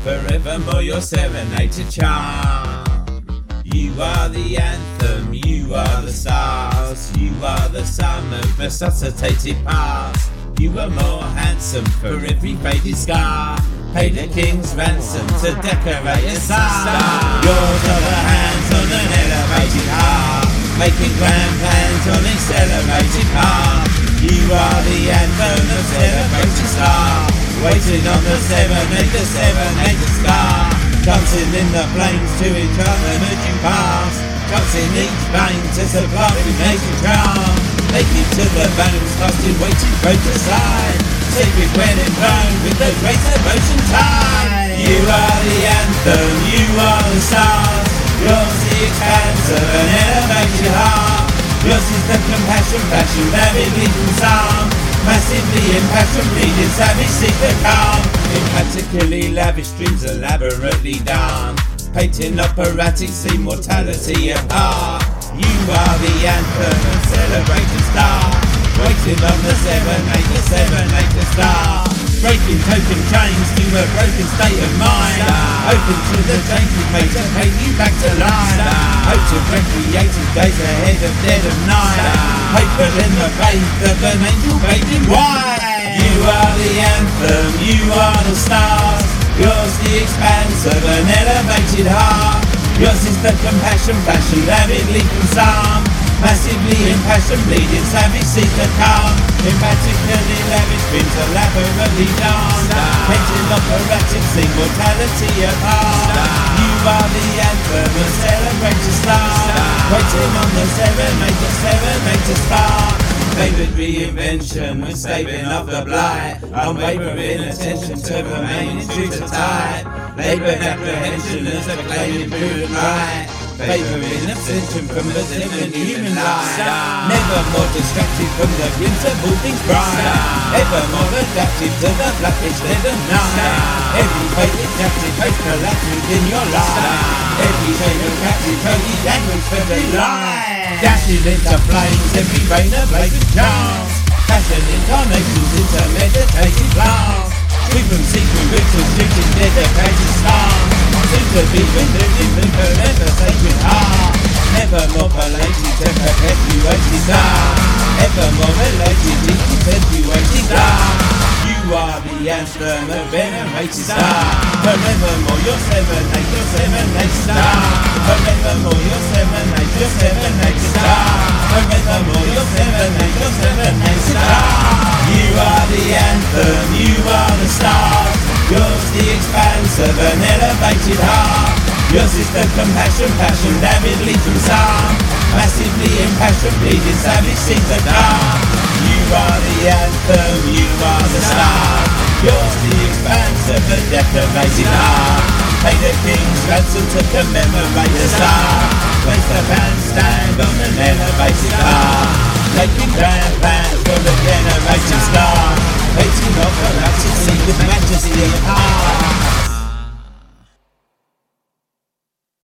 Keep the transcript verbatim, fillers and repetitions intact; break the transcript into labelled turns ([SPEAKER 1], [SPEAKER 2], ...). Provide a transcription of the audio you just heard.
[SPEAKER 1] Forevermore your serenade charm. You are the anthem, you are the stars, you are the sum of resuscitated past. You are more handsome for every faded scar. Paid a king's ransom to decorate a star. Yours are the hands on an elevated heart, making grand plans on accelerated path. You are the anthem of celebrated star, waiting on the seven, eight, the seven, eight, the star. Dancing in the flames to enchantment as you pass, dancing each vein to supply with naked charm. Naked to the bones, casting waiting both aside, sacred when enthroned with the great devotion tide. You are the anthem, you are the stars, yours the expanse of an elevated heart. Yours is the compassion, passion, avidly from psalm, massively impassioned, bleeding, savage, seek the calm. Emphatically lavish dreams elaborately done, painting operatic scene, mortality apart. You are the anthem of celebrating star, waiting on the seven, eight, the seven, eight, the star. Breaking token chains to a broken state of mind, open to the changes made to paint you back to life. Hope to recreated days ahead of dead of night, hopeful in the faith of an angel bathed in white. You are the anthem, you are the stars, yours the expanse of an elevated heart. Yours is the compassion, passion, avidly from psalm, massively impassioned, bleeding, savage, seek the calm. Emphatically lavish dreams elaborately done, painting operatic scene, mortality apart. You are the anthem, a celebrated star, waiting on the seven, eight, the seven, eight, the star. Favourite reinvention when staving off the blight, unwavering attention to remaining true to type, laboured apprehension as a claiming prudent right, favouring abstention from the different human life. Never more distracted from the glimpse of all things bright, ever more adapted to the blackish lead of night. Every fate adapted, face collapsed in your life, every shade of captive, holy language for the light. Dashing into flames, every rain of blazing chance, passion incarnations into meditated plants. Free from secret rituals, shooting dedicated stars, soon to be renewed in forever sacred heart. Never more related to perpetuated star, ever more related to perpetuated star. You are the anthem of venerated star, forevermore your seven, eight, your seven, eight star. Forevermore your seven, eight, your seven, eight star. Forevermore your seven, eight, your seven, eight star. You are the anthem, you are the stars, yours the expanse of an elevated heart. Yours is the compassion, passion, avidly from psalm, massively impassioned, bleeding, savage, seek the dark. You are the anthem, you are the star, yours the expanse of a decorated heart. Pay the king's ransom to commemorate the star, place the bandstand on an elevated heart, making grand plans for the generated star, waiting on the rapid sea with majesty of heart.